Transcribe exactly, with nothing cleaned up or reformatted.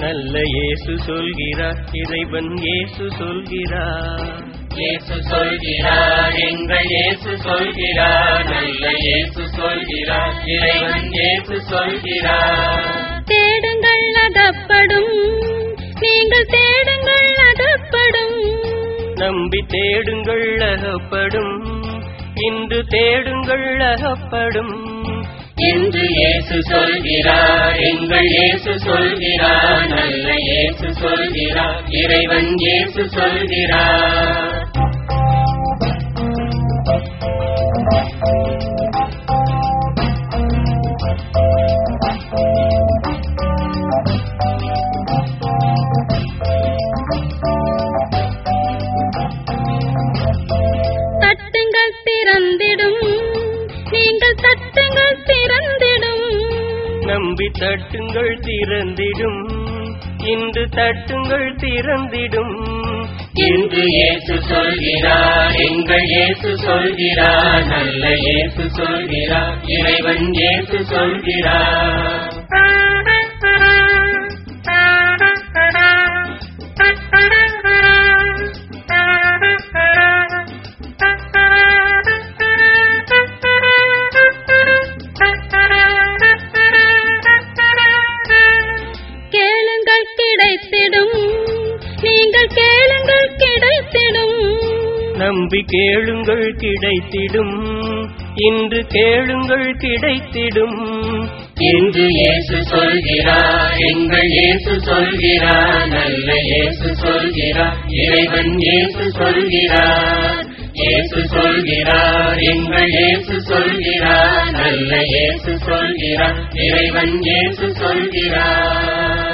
நல்ல இயேசு சொல்கிறார், இறைவன் இயேசு சொல்கிறார். இயேசு சொல்கிறார், எங்கள் இயேசு சொல்கிறார், நல்ல இயேசு சொல்கிறார், இறைவன் இயேசு சொல்கிறார். தேடுங்கள் அகப்படும், நீங்கள் தேடுங்கள் அகப்படும். நம்பி தேடுங்கள் அகப்படும், இன்று தேடுங்கள் அகப்படும் என்று இயேசு சொல்கிறார், எங்கள் இயேசு சொல்கிறார், நல்ல இயேசு சொல்கிறார், இறைவன் இயேசு சொல்கிறார். தட்டுங்கள் திறந்திடும், நீங்கள் தட்டுங்கள் திறந்திடும். நம்பி தட்டுங்கள் திறந்திடும், இன்று தட்டுங்கள் திறந்திடும் என்று இயேசு சொல்கிறார், எங்கள் இயேசு சொல்கிறார், நல்ல இயேசு சொல்கிறார், இறைவன் இயேசு சொல்கிறார். கேளுங்கள் கிடைத்திடும், நீங்கள் கேளுங்கள் கிடைத்திடும். நம்பி கேளுங்கள் கிடைத்திடும், இன்று கேளுங்கள் கிடைத்திடும் என்று இயேசு சொல்கிறார், எங்கள் இயேசு சொல்கிறார், நல்ல இயேசு சொல்கிறார், இறைவன் இயேசு சொல்கிறார். இயேசு சொல்கிறார், எங்கள் இயேசு சொல்கிறார், நல்ல இயேசு சொல்கிறார், இறைவன் இயேசு சொல்கிறார்.